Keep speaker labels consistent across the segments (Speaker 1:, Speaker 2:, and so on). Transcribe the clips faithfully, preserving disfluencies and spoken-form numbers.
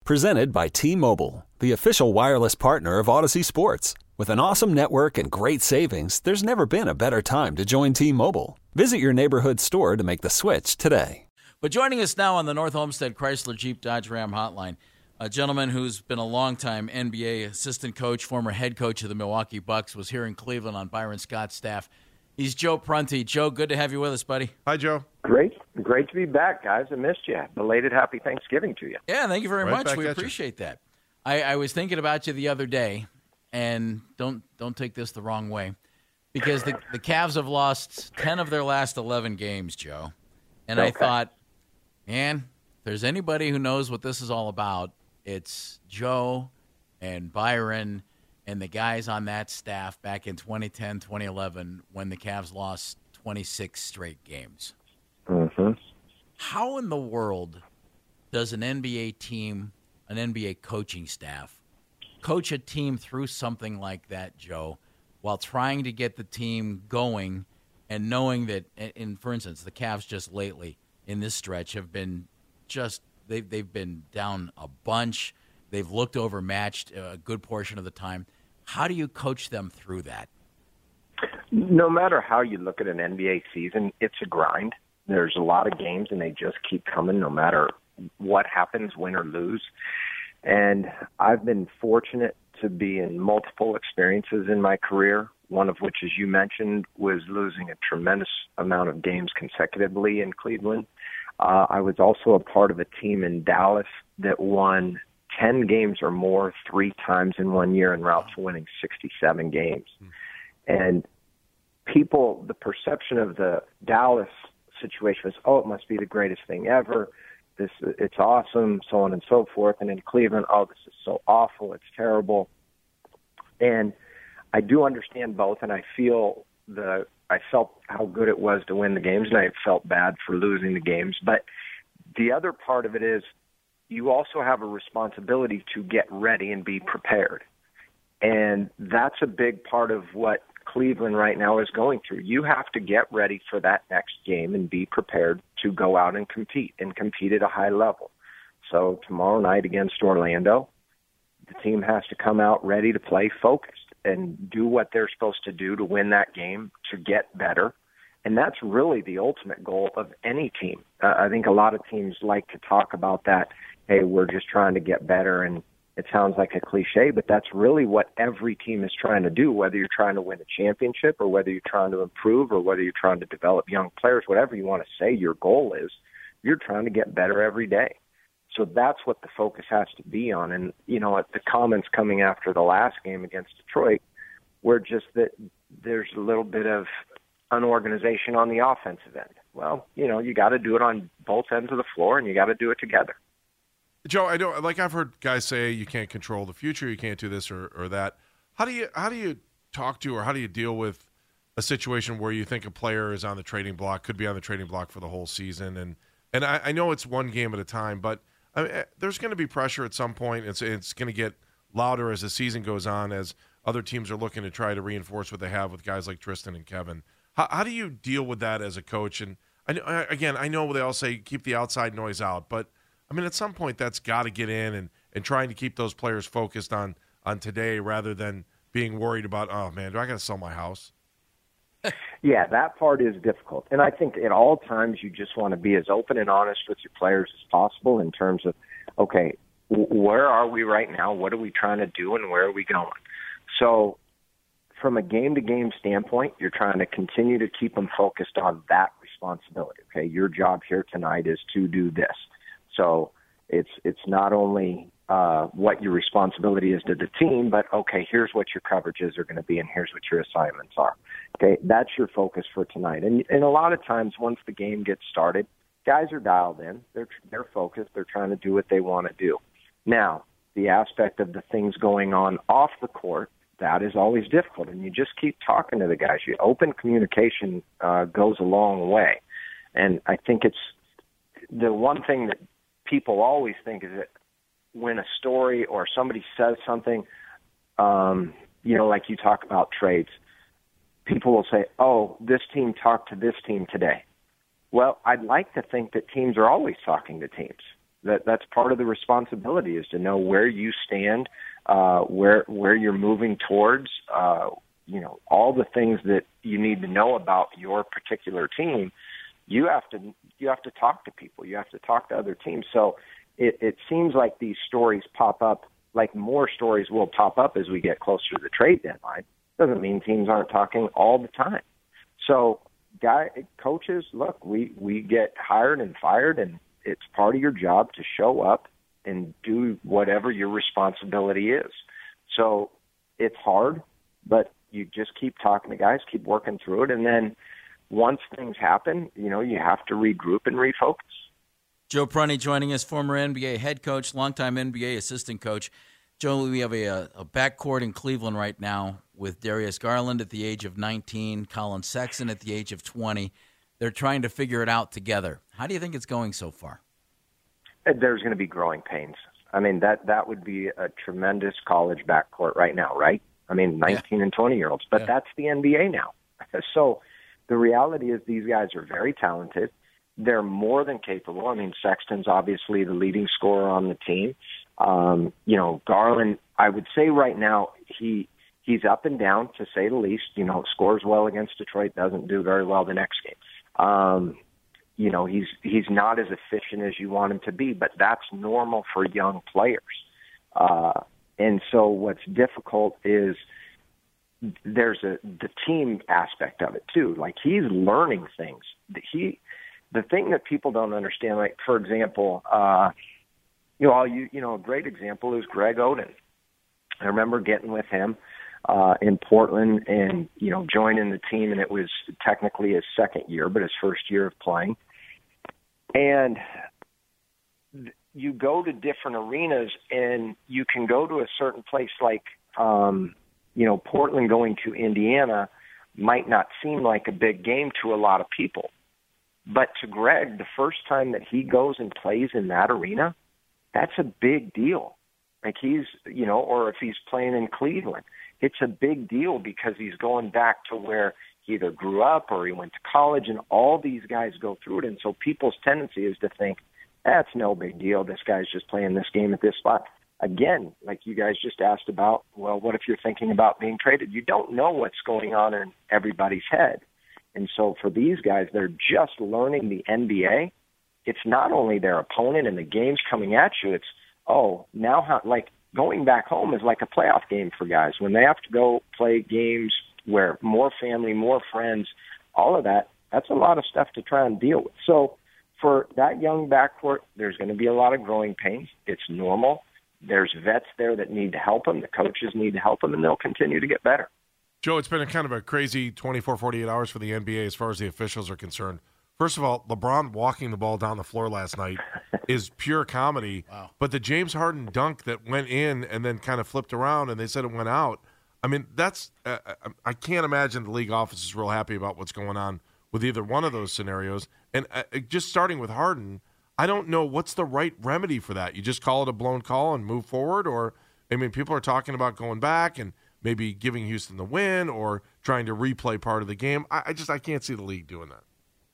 Speaker 1: Presented by T-Mobile, the official wireless partner of Odyssey Sports. With an awesome network and great savings, there's never been a better time to join T-Mobile. Visit your neighborhood store to make the switch today.
Speaker 2: But joining us now on the North Olmsted Chrysler Jeep Dodge Ram hotline, a gentleman who's been a longtime N B A assistant coach, former head coach of the Milwaukee Bucks, was here in Cleveland on Byron Scott's staff. He's Joe Prunty. Joe, good to have you with us, buddy.
Speaker 3: Hi, Joe.
Speaker 4: Great. Great to be back, guys. I missed you. Belated happy Thanksgiving to you.
Speaker 2: Yeah, thank you very
Speaker 3: Right
Speaker 2: much. We
Speaker 3: you.
Speaker 2: appreciate that. I, I was thinking about you the other day, and don't don't take this the wrong way, because the, the Cavs have lost ten of their last eleven games, Joe. And
Speaker 4: Okay.
Speaker 2: I thought, man, if there's anybody who knows what this is all about, it's Joe and Byron and the guys on that staff back in twenty ten, twenty eleven when the Cavs lost twenty-six straight games.
Speaker 4: Mm-hmm.
Speaker 2: How in the world does an N B A team, an N B A coaching staff, coach a team through something like that, Joe, while trying to get the team going and knowing that, and for instance, the Cavs just lately in this stretch have been just, they've, they've been down a bunch. They've looked overmatched a good portion of the time. How do you coach them through that?
Speaker 4: No matter how you look at an N B A season, it's a grind. There's a lot of games, and they just keep coming no matter what happens, win or lose. And I've been fortunate to be in multiple experiences in my career, one of which, as you mentioned, was losing a tremendous amount of games consecutively in Cleveland. Uh, I was also a part of a team in Dallas that won ten games or more three times in one year en route to winning sixty-seven games. And people, the perception of the Dallas situation was, oh, it must be the greatest thing ever. This, it's awesome, so on and so forth. And in Cleveland, oh, this is so awful, it's terrible. And I do understand both, and I feel the I felt how good it was to win the games, and I felt bad for losing the games. But the other part of it is you also have a responsibility to get ready and be prepared. And that's a big part of what Cleveland right now is going through. You have to get ready for that next game and be prepared to go out and compete and compete at a high level. So tomorrow night against Orlando, the team has to come out ready to play focused and do what they're supposed to do to win that game, to get better. And that's really the ultimate goal of any team. Uh, I think a lot of teams like to talk about that, hey, we're just trying to get better, and it sounds like a cliche, but that's really what every team is trying to do, whether you're trying to win a championship or whether you're trying to improve or whether you're trying to develop young players, whatever you want to say your goal is, you're trying to get better every day. So that's what the focus has to be on. And, you know, the comments coming after the last game against Detroit were just that there's a little bit of unorganization on the offensive end. Well, you know, you got to do it on both ends of the floor, and you got to do it together.
Speaker 3: Joe, I don't like. I've heard guys say you can't control the future, you can't do this or, or that. How do you how do you talk to or how do you deal with a situation where you think a player is on the trading block, could be on the trading block for the whole season, and and I, I know it's one game at a time, but I mean, there's going to be pressure at some point. It's it's going to get louder as the season goes on, as other teams are looking to try to reinforce what they have with guys like Tristan and Kevin. How, how do you deal with that as a coach? And I know, again, I know they all say keep the outside noise out, but I mean, at some point that's got to get in, and, and trying to keep those players focused on, on today rather than being worried about, oh, man, do I got to sell my house?
Speaker 4: Yeah, that part is difficult. And I think at all times you just want to be as open and honest with your players as possible in terms of, okay, w- where are we right now? What are we trying to do, and where are we going? So from a game-to-game standpoint, you're trying to continue to keep them focused on that responsibility. Okay, your job here tonight is to do this. So it's it's not only uh, what your responsibility is to the team, but, okay, here's what your coverages are going to be, and here's what your assignments are. Okay, that's your focus for tonight. And and a lot of times once the game gets started, guys are dialed in. They're they're focused. They're trying to do what they want to do. Now, the aspect of the things going on off the court, that is always difficult, and you just keep talking to the guys. You open communication uh, goes a long way. And I think it's the one thing that people always think is that when a story or somebody says something, um, you know, like you talk about trades, people will say, oh, this team talked to this team today. Well, I'd like to think that teams are always talking to teams. That that's part of the responsibility, is to know where you stand, uh, where where you're moving towards. Uh, you know, all the things that you need to know about your particular team. You have to you have to talk to people. You have to talk to other teams. So it, it seems like these stories pop up. Like more stories will pop up as we get closer to the trade deadline. Doesn't mean teams aren't talking all the time. So, guy coaches, look, we we get hired and fired, and it's part of your job to show up and do whatever your responsibility is. So it's hard, but you just keep talking to guys, keep working through it, and then once things happen, you know, you have to regroup and refocus.
Speaker 2: Joe Prunty joining us, former N B A head coach, longtime N B A assistant coach. Joe, we have a, a backcourt in Cleveland right now with Darius Garland at the age of nineteen, Colin Sexton at the age of twenty. They're trying to figure it out together. How do you think it's going so far?
Speaker 4: There's going to be growing pains. I mean, that, that would be a tremendous college backcourt right now, right? I mean, nineteen yeah. and twenty-year-olds. But yeah. that's the N B A now. So the reality is these guys are very talented. They're more than capable. I mean, Sexton's obviously the leading scorer on the team. Um, you know, Garland, I would say right now, he he's up and down, to say the least. You know, scores well against Detroit, doesn't do very well the next game. Um, you know, he's he's not as efficient as you want him to be, but that's normal for young players. Uh, and so what's difficult is there's a the team aspect of it too. Like, he's learning things. He the thing that people don't understand, like, for example, uh, you know, you you know, a great example is Greg Oden. I remember getting with him uh, in Portland and, you know, joining the team, and it was technically his second year, but his first year of playing. And you go to different arenas, and you can go to a certain place like, um, you know, Portland going to Indiana might not seem like a big game to a lot of people. But to Greg, the first time that he goes and plays in that arena, that's a big deal. Like, he's, you know, or if he's playing in Cleveland, it's a big deal because he's going back to where he either grew up or he went to college, and all these guys go through it. And so people's tendency is to think, that's no big deal. This guy's just playing this game at this spot. Again, like you guys just asked about, well, what if you're thinking about being traded? You don't know what's going on in everybody's head. And so for these guys, they're just learning the N B A. It's not only their opponent and the games coming at you. It's, oh, now how, like, going back home is like a playoff game for guys. When they have to go play games where more family, more friends, all of that, that's a lot of stuff to try and deal with. So for that young backcourt, there's going to be a lot of growing pains. It's normal. There's vets there that need to help them. The coaches need to help them, and they'll continue to get better.
Speaker 3: Joe, it's been a kind of a crazy twenty-four, forty-eight hours for the N B A as far as the officials are concerned. First of all, LeBron walking the ball down the floor last night is pure comedy.
Speaker 2: Wow.
Speaker 3: But the James Harden dunk that went in and then kind of flipped around and they said it went out, I mean, that's uh, – I can't imagine the league office is real happy about what's going on with either one of those scenarios. And uh, just starting with Harden, I don't know what's the right remedy for that. You just call it a blown call and move forward? Or, I mean, people are talking about going back and maybe giving Houston the win or trying to replay part of the game. I, I just – I can't see the league doing that.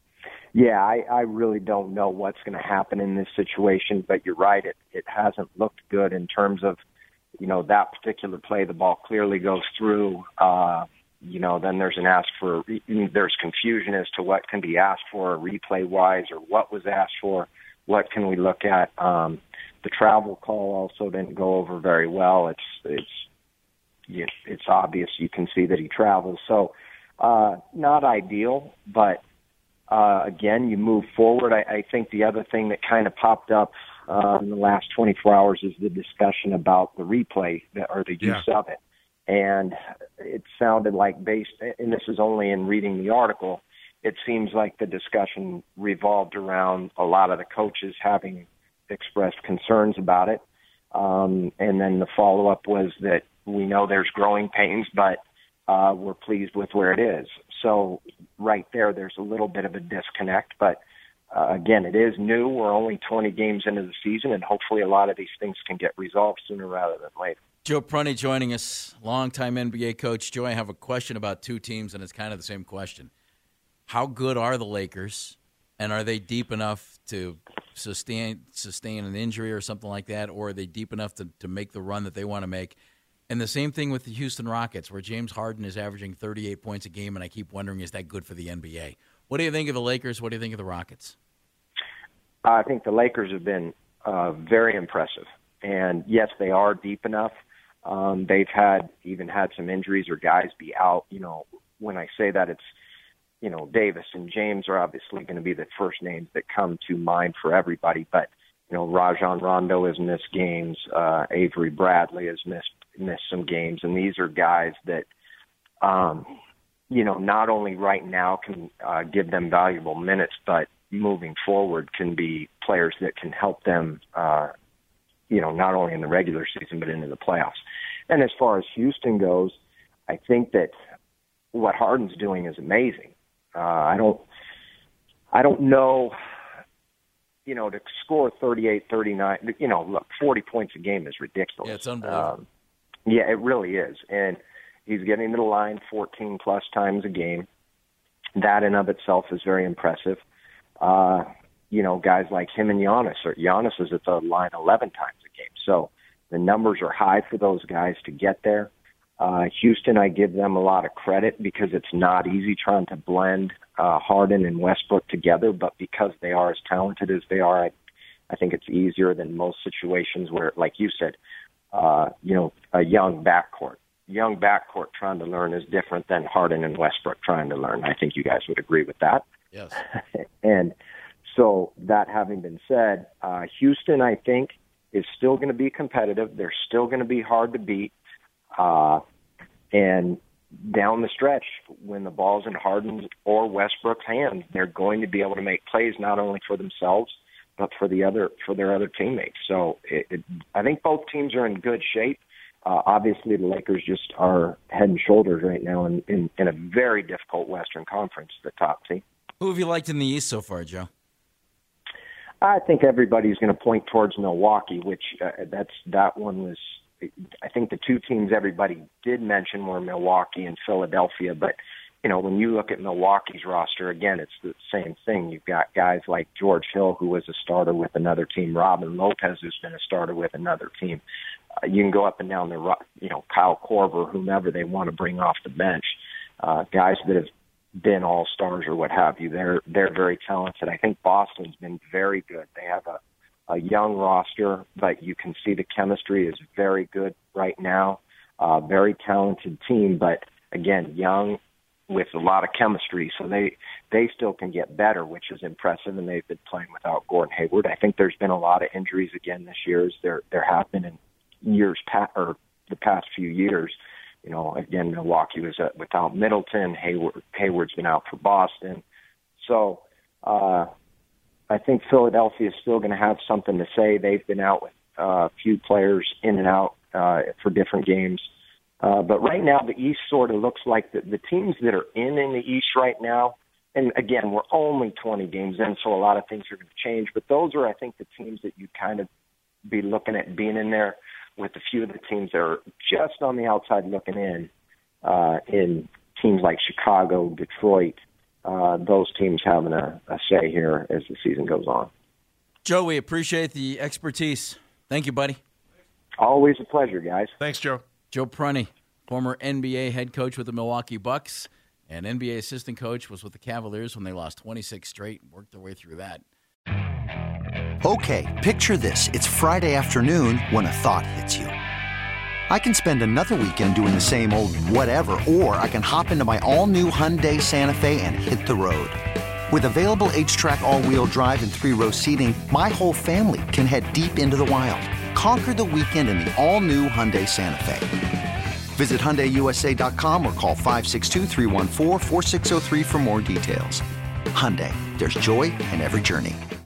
Speaker 4: Yeah, I, I really don't know what's going to happen in this situation, but you're right. It it hasn't looked good in terms of, you know, that particular play. The ball clearly goes through. Uh, you know, then there's an ask for, there's confusion as to what can be asked for replay wise, or what was asked for. What can we look at? Um, the travel call also didn't go over very well. It's it's it's obvious. You can see that he travels. So uh, not ideal, but. Uh, again, you move forward. I, I think the other thing that kind of popped up uh, in the last twenty-four hours is the discussion about the replay or the use yeah. of it. And it sounded like, based, and this is only in reading the article, it seems like the discussion revolved around a lot of the coaches having expressed concerns about it. Um, and then the follow-up was that we know there's growing pains, but uh, we're pleased with where it is. So right there, there's a little bit of a disconnect. But, uh, again, it is new. We're only twenty games into the season, and hopefully a lot of these things can get resolved sooner rather than later.
Speaker 2: Joe Prunty joining us, longtime N B A coach. Joe, I have a question about two teams, and it's kind of the same question. How good are the Lakers, And are they deep enough to sustain sustain an injury or something like that, or are they deep enough to, to make the run that they want to make? And the same thing with the Houston Rockets, where James Harden is averaging thirty-eight points a game, and I keep wondering, is that good for the N B A? What do you think of the Lakers? What do you think of the Rockets?
Speaker 4: I think the Lakers have been uh, very impressive. And, yes, they are deep enough. Um, they've had even had some injuries or guys be out. You know, when I say that, it's, you know, Davis and James are obviously going to be the first names that come to mind for everybody. But, you know, Rajon Rondo has missed games. Uh, Avery Bradley has missed missed some games. And these are guys that, um, you know, not only right now can uh, give them valuable minutes, but moving forward can be players that can help them, uh, you know, not only in the regular season, but into the playoffs. And as far as Houston goes, I think that what Harden's doing is amazing. Uh, I don't, I don't know, you know, to score thirty-eight, thirty-nine, you know, look, forty points a game is ridiculous.
Speaker 2: Yeah, it's unbelievable.
Speaker 4: Um, yeah, it really is. And he's getting to the line fourteen plus times a game. That in of itself is very impressive. Uh, you know, guys like him and Giannis, or Giannis is at the line eleven times a game. So the numbers are high for those guys to get there. Uh, Houston, I give them a lot of credit because it's not easy trying to blend uh, Harden and Westbrook together, but because they are as talented as they are, I, I think it's easier than most situations where, like you said, uh, you know, a young backcourt. Young backcourt trying to learn is different than Harden and Westbrook trying to learn. I think you guys would agree with that.
Speaker 2: Yes.
Speaker 4: And so that having been said, uh, Houston, I think, is still going to be competitive. They're still going to be hard to beat. Uh, and down the stretch, when the ball's in Harden's or Westbrook's hands, they're going to be able to make plays not only for themselves, but for the other for their other teammates. So it, it, I think both teams are in good shape. Uh, obviously, the Lakers just are head and shoulders right now in, in, in a very difficult Western Conference, the top team.
Speaker 2: Who have you liked in the East so far, Joe?
Speaker 4: I think everybody's going to point towards Milwaukee, which uh, that's that one was. I think the two teams everybody did mention were Milwaukee and Philadelphia. But you know, when you look at Milwaukee's roster, again, it's the same thing. You've got guys like George Hill, who was a starter with another team, Robin Lopez, who's been a starter with another team. Uh, you can go up and down the, you know, Kyle Korver, whomever they want to bring off the bench, uh, guys that have been all-stars or what have you. They're they're very talented. I think Boston's been very good. They have a, a young roster, but you can see the chemistry is very good right now. Uh, very talented team, but again, young with a lot of chemistry, so they they still can get better, which is impressive, and they've been playing without Gordon Hayward. I think there's been a lot of injuries again this year, as there there have been in years past, or the past few years. You know, again, Milwaukee was uh, without Middleton. Hayward, Hayward's been out for Boston. So uh, I think Philadelphia is still going to have something to say. They've been out with uh, a few players in and out uh, for different games. Uh, but right now, the East sort of looks like the, the teams that are in in the East right now, and again, we're only twenty games in, so a lot of things are going to change. But those are, I think, the teams that you kind of be looking at being in there, with a few of the teams that are just on the outside looking in, uh, in teams like Chicago, Detroit, uh, those teams having a, a say here as the season goes on.
Speaker 2: Joe, we appreciate the expertise. Thank you, buddy.
Speaker 4: Always a pleasure, guys.
Speaker 3: Thanks, Joe.
Speaker 2: Joe Prunty, former N B A head coach with the Milwaukee Bucks and N B A assistant coach, was with the Cavaliers when they lost twenty-six straight, worked their way through that.
Speaker 5: Okay, picture this. It's Friday afternoon when a thought hits you. I can spend another weekend doing the same old whatever, or I can hop into my all-new Hyundai Santa Fe and hit the road. With available H-Track all-wheel drive and three-row seating, my whole family can head deep into the wild. Conquer the weekend in the all-new Hyundai Santa Fe. Visit Hyundai U S A dot com or call five six two, three one four, four six zero three for more details. Hyundai, there's joy in every journey.